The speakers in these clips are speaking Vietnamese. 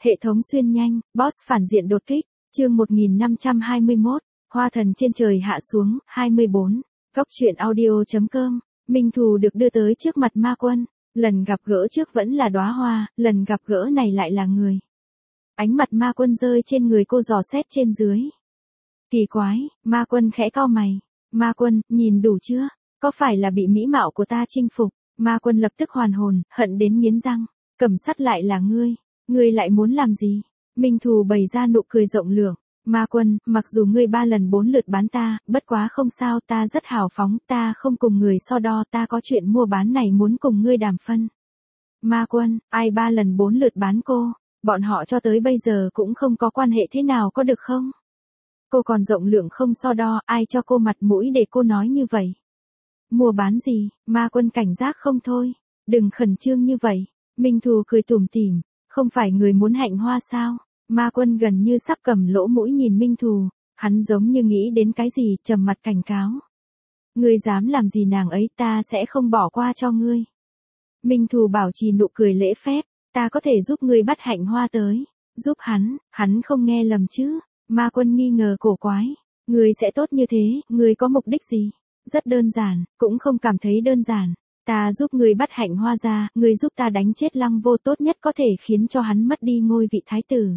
Hệ thống xuyên nhanh, boss phản diện đột kích, chương 1521, hoa thần trên trời hạ xuống, 24, góc truyện audio.com, Minh Thù được đưa tới trước mặt ma quân, lần gặp gỡ trước vẫn là đóa hoa, lần gặp gỡ này lại là người. Ánh mặt ma quân rơi trên người cô dò xét trên dưới. Kỳ quái, ma quân khẽ cau mày, ma quân, nhìn đủ chưa, có phải là bị mỹ mạo của ta chinh phục, ma quân lập tức hoàn hồn, hận đến nghiến răng, cầm sắt lại là ngươi lại muốn làm gì? Minh Thù bày ra nụ cười rộng lượng, ma quân, mặc dù ngươi 3 lần 4 lượt bán ta, bất quá không sao, ta rất hào phóng, ta không cùng người so đo, ta có chuyện mua bán này muốn cùng ngươi đàm phân. Ma quân, ai 3 lần 4 lượt bán cô, bọn họ cho tới bây giờ cũng không có quan hệ thế nào có được không? Cô còn rộng lượng không so đo, ai cho cô mặt mũi để cô nói như vậy? Mua bán gì? Ma quân cảnh giác không thôi, đừng khẩn trương như vậy. Minh Thù cười tủm tỉm, không phải người muốn hạnh hoa sao? Ma quân gần như sắp cầm lỗ mũi nhìn Minh Thù, hắn giống như nghĩ đến cái gì, trầm mặt cảnh cáo. Ngươi dám làm gì nàng ấy, ta sẽ không bỏ qua cho ngươi. Minh Thù bảo trì nụ cười lễ phép, ta có thể giúp ngươi bắt hạnh hoa tới. Giúp hắn không nghe lầm chứ? Ma quân nghi ngờ cổ quái, ngươi sẽ tốt như thế, ngươi có mục đích gì? Rất đơn giản, cũng không cảm thấy đơn giản. Ta giúp ngươi bắt hạnh hoa ra, ngươi giúp ta đánh chết Lăng Vô, tốt nhất có thể khiến cho hắn mất đi ngôi vị thái tử.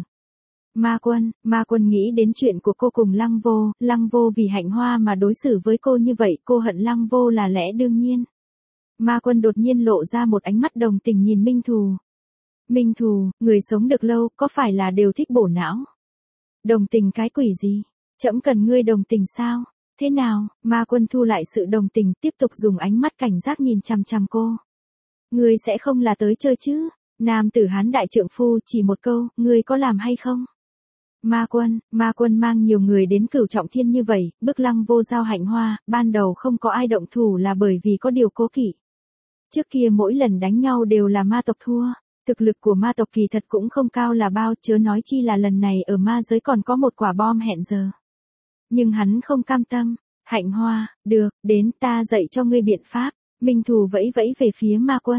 Ma quân nghĩ đến chuyện của cô cùng Lăng Vô vì hạnh hoa mà đối xử với cô như vậy, cô hận Lăng Vô là lẽ đương nhiên. Ma quân đột nhiên lộ ra một ánh mắt đồng tình nhìn Minh Thù. Minh Thù, người sống được lâu, có phải là đều thích bổ não? Đồng tình cái quỷ gì? Trẫm cần ngươi đồng tình sao? Thế nào? Ma quân thu lại sự đồng tình, tiếp tục dùng ánh mắt cảnh giác nhìn chằm chằm cô. Ngươi sẽ không là tới chơi chứ? Nam tử Hán đại trượng phu, chỉ một câu, ngươi có làm hay không? Ma quân mang nhiều người đến Cửu Trọng Thiên như vậy, bức Lăng Vô giao hạnh hoa, ban đầu không có ai động thủ là bởi vì có điều cố kỵ. Trước kia mỗi lần đánh nhau đều là ma tộc thua, thực lực của ma tộc kỳ thật cũng không cao là bao, chớ nói chi là lần này ở ma giới còn có một quả bom hẹn giờ. Nhưng hắn không cam tâm, hạnh hoa, được, đến ta dạy cho ngươi biện pháp. Minh Thù vẫy vẫy về phía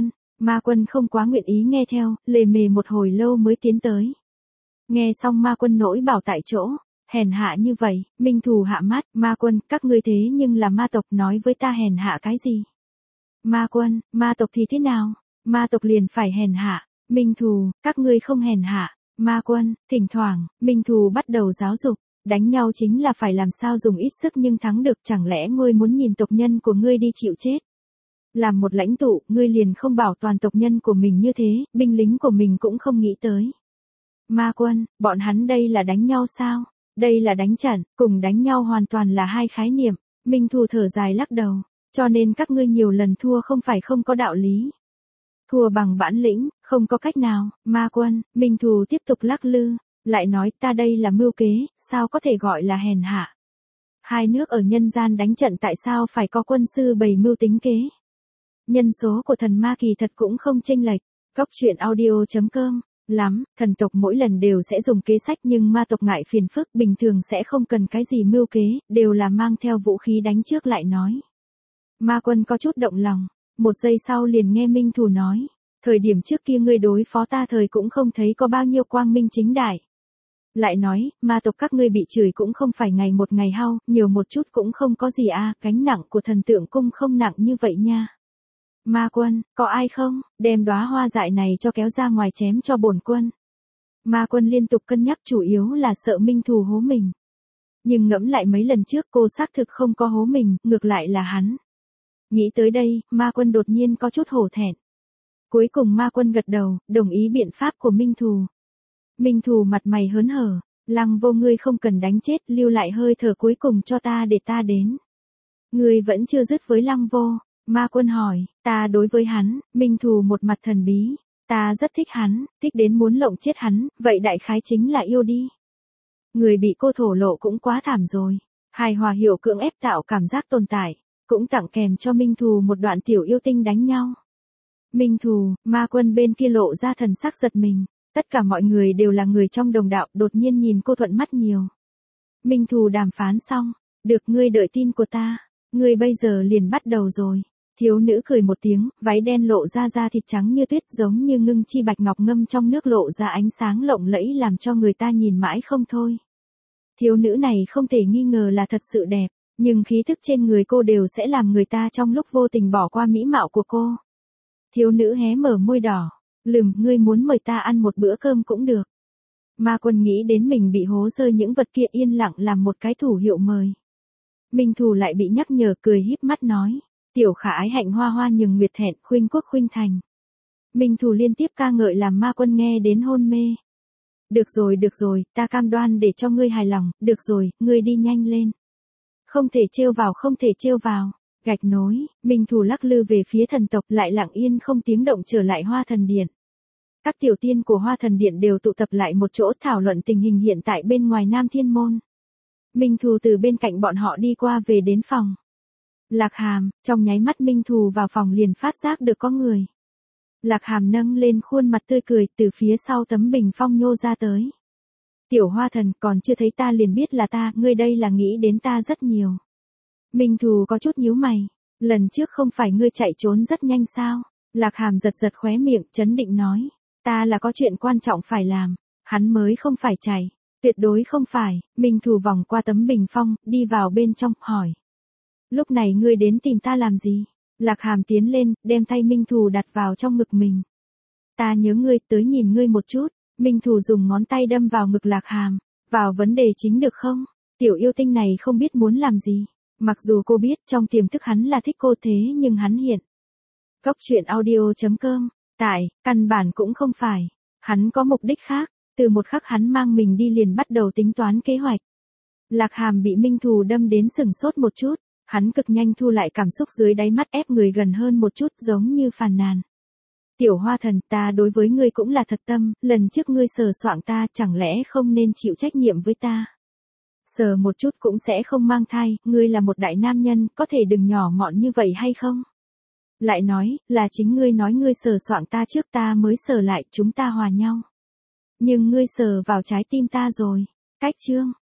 ma quân không quá nguyện ý nghe theo, lề mề một hồi lâu mới tiến tới. Nghe xong ma quân nỗi bảo tại chỗ, hèn hạ như vậy, Minh Thù hạ mắt, ma quân, các ngươi thế nhưng là ma tộc, nói với ta hèn hạ cái gì? Ma quân, ma tộc thì thế nào? Ma tộc liền phải hèn hạ. Minh Thù, các ngươi không hèn hạ. Ma quân, thỉnh thoảng, Minh Thù bắt đầu giáo dục, đánh nhau chính là phải làm sao dùng ít sức nhưng thắng được, chẳng lẽ ngươi muốn nhìn tộc nhân của ngươi đi chịu chết? Làm một lãnh tụ, ngươi liền không bảo toàn tộc nhân của mình như thế, binh lính của mình cũng không nghĩ tới. Ma quân, bọn hắn đây là đánh nhau sao? Đây là đánh trận, cùng đánh nhau hoàn toàn là hai khái niệm. Minh Thù thở dài lắc đầu, cho nên các ngươi nhiều lần thua không phải không có đạo lý. Thua bằng bản lĩnh, không có cách nào. Ma quân, Minh Thù tiếp tục lắc lư, lại nói ta đây là mưu kế, sao có thể gọi là hèn hạ? Hai nước ở nhân gian đánh trận tại sao phải có quân sư bày mưu tính kế? Nhân số của thần ma kỳ thật cũng không chênh lệch. Góc truyện audio.com lắm, thần tộc mỗi lần đều sẽ dùng kế sách nhưng ma tộc ngại phiền phức, bình thường sẽ không cần cái gì mưu kế, đều là mang theo vũ khí đánh trước lại nói. Ma quân có chút động lòng, một giây sau liền nghe Minh Thù nói, thời điểm trước kia ngươi đối phó ta thời cũng không thấy có bao nhiêu quang minh chính đại. Lại nói, ma tộc các ngươi bị chửi cũng không phải ngày một ngày hao, nhiều một chút cũng không có gì à, gánh nặng của thần tượng cung không nặng như vậy nha. Ma quân, có ai không, đem đóa hoa dại này cho kéo ra ngoài chém cho bổn quân. Ma quân liên tục cân nhắc, chủ yếu là sợ Minh Thù hố mình. Nhưng ngẫm lại mấy lần trước cô xác thực không có hố mình, ngược lại là hắn. Nghĩ tới đây, ma quân đột nhiên có chút hổ thẹn. Cuối cùng ma quân gật đầu, đồng ý biện pháp của Minh Thù. Minh Thù mặt mày hớn hở, Lăng Vô ngươi không cần đánh chết, lưu lại hơi thở cuối cùng cho ta để ta đến. Ngươi vẫn chưa dứt với Lăng Vô. Ma quân hỏi, ta đối với hắn, Minh Thù một mặt thần bí, ta rất thích hắn, thích đến muốn lộng chết hắn, vậy đại khái chính là yêu đi. Người bị cô thổ lộ cũng quá thảm rồi, hài hòa hiểu cưỡng ép tạo cảm giác tồn tại, cũng tặng kèm cho Minh Thù một đoạn tiểu yêu tinh đánh nhau. Minh Thù, ma quân bên kia lộ ra thần sắc giật mình, tất cả mọi người đều là người trong đồng đạo, đột nhiên nhìn cô thuận mắt nhiều. Minh Thù đàm phán xong, được, ngươi đợi tin của ta, ngươi bây giờ liền bắt đầu rồi. Thiếu nữ cười một tiếng, váy đen lộ ra da thịt trắng như tuyết giống như ngưng chi bạch ngọc ngâm trong nước lộ ra ánh sáng lộng lẫy làm cho người ta nhìn mãi không thôi. Thiếu nữ này không thể nghi ngờ là thật sự đẹp, nhưng khí thức trên người cô đều sẽ làm người ta trong lúc vô tình bỏ qua mỹ mạo của cô. Thiếu nữ hé mở môi đỏ, ngươi muốn mời ta ăn một bữa cơm cũng được. Ma Quân nghĩ đến mình bị hố rơi những vật kia yên lặng làm một cái thủ hiệu mời. Minh Thù lại bị nhắc nhở cười híp mắt nói, tiểu khả ái hạnh hoa hoa nhường nguyệt thẹn khuynh quốc khuynh thành. Minh Thù liên tiếp ca ngợi làm Ma Quân nghe đến hôn mê. Được rồi, ta cam đoan để cho ngươi hài lòng, được rồi, ngươi đi nhanh lên. Không thể trêu vào. Gạch nối, Minh Thù lắc lư về phía thần tộc lại lặng yên không tiếng động trở lại Hoa Thần Điện. Các tiểu tiên của Hoa Thần Điện đều tụ tập lại một chỗ thảo luận tình hình hiện tại bên ngoài Nam Thiên Môn. Minh Thù từ bên cạnh bọn họ đi qua về đến phòng. Lạc Hàm, trong nháy mắt Minh Thù vào phòng liền phát giác được có người. Lạc Hàm nâng lên khuôn mặt tươi cười từ phía sau tấm bình phong nhô ra tới. Tiểu Hoa Thần, còn chưa thấy ta liền biết là ta, ngươi đây là nghĩ đến ta rất nhiều. Minh Thù có chút nhíu mày, lần trước không phải ngươi chạy trốn rất nhanh sao? Lạc Hàm giật khóe miệng, trấn định nói, ta là có chuyện quan trọng phải làm, hắn mới không phải chạy, tuyệt đối không phải. Minh Thù vòng qua tấm bình phong, đi vào bên trong, hỏi. Lúc này ngươi đến tìm ta làm gì? Lạc Hàm tiến lên, đem tay Minh Thù đặt vào trong ngực mình. Ta nhớ ngươi, tới nhìn ngươi một chút. Minh Thù dùng ngón tay đâm vào ngực Lạc Hàm, vào vấn đề chính được không? Tiểu yêu tinh này không biết muốn làm gì. Mặc dù cô biết trong tiềm thức hắn là thích cô thế nhưng hắn hiện. Cốc truyện audio.com, căn bản cũng không phải. Hắn có mục đích khác, từ một khắc hắn mang mình đi liền bắt đầu tính toán kế hoạch. Lạc Hàm bị Minh Thù đâm đến sừng sốt một chút, hắn cực nhanh thu lại cảm xúc dưới đáy mắt ép người gần hơn một chút giống như phàn nàn. Tiểu Hoa Thần, ta đối với ngươi cũng là thật tâm, lần trước ngươi sờ soạng ta chẳng lẽ không nên chịu trách nhiệm với ta. Sờ một chút cũng sẽ không mang thai, ngươi là một đại nam nhân, có thể đừng nhỏ mọn như vậy hay không? Lại nói, là chính ngươi nói ngươi sờ soạng ta trước ta mới sờ lại, chúng ta hòa nhau. Nhưng ngươi sờ vào trái tim ta rồi. Cách chương.